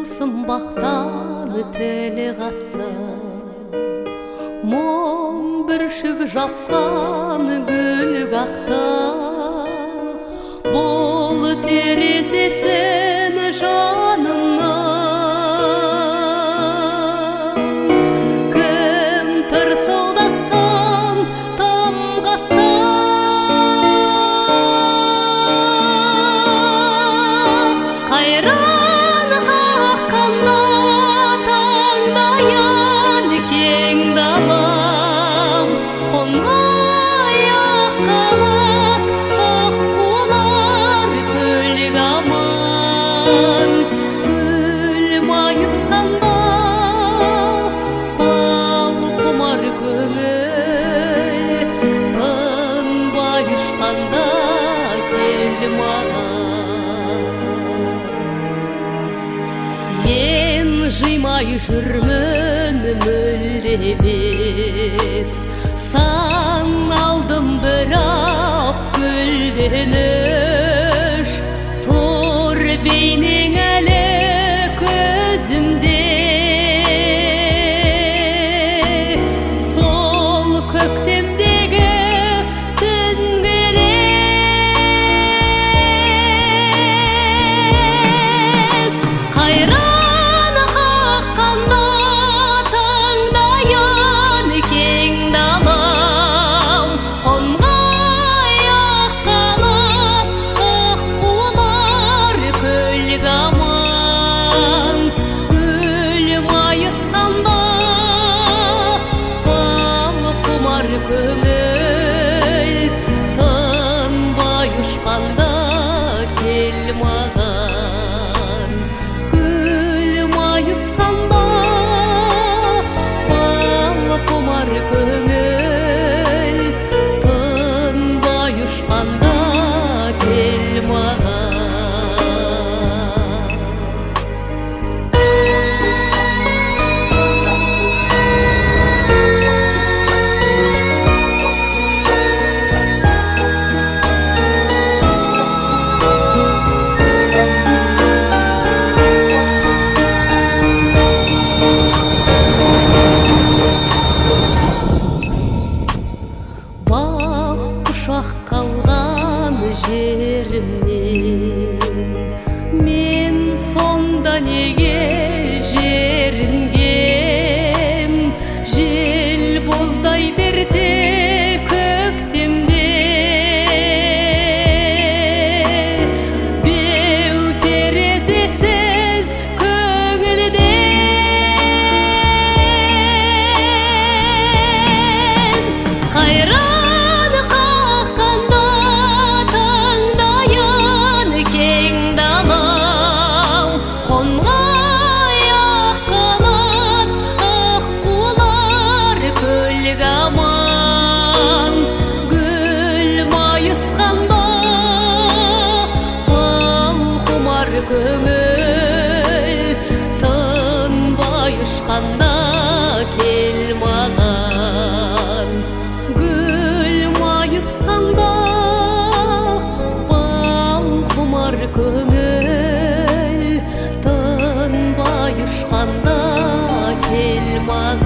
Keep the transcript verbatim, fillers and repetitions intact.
сымбақтан теле қатты, мұң бүршік жапқан гүл қақты. Бұл терезесін жанымнан кім тырсылдатқан тамғатта. Қайран қаққанда таңдайын кең далам, қонғай аққалат аққулар көлік аман. Гүл майысқанда бал құмар көңіл, тынбай ұшқанда кел маған. Мен жимай жүрмін мүлде емес, сан алдым бірақ гүлденіш. Тұр бейнең әлі көзімде, сол көктемдегі түнделес. Қайран қаққанда таңдайын кең далам, қонғай аққалат аққулар көлік аман. Гүл майысқанда бал құмар көңіл, тынбай ұшқанда кел маған. Гүл майысқанда бал құмар көңіл, тынбай ұшқанда кел маған. Бақ құшақ қалған жерімнен мен сонда неге жерінгем? Жел боздай ерте көктемде, беу терезесіз көңілден. Қайран қаққанда таңдайын кең далам, қонғай аққалат аққулар көлік аман. Гүл майысқанда бал құмар көңіл, тынбай ұшқанда кел маған. Гүл майысқанда бал құмар көңіл, тынбай ұшқанда кел маған.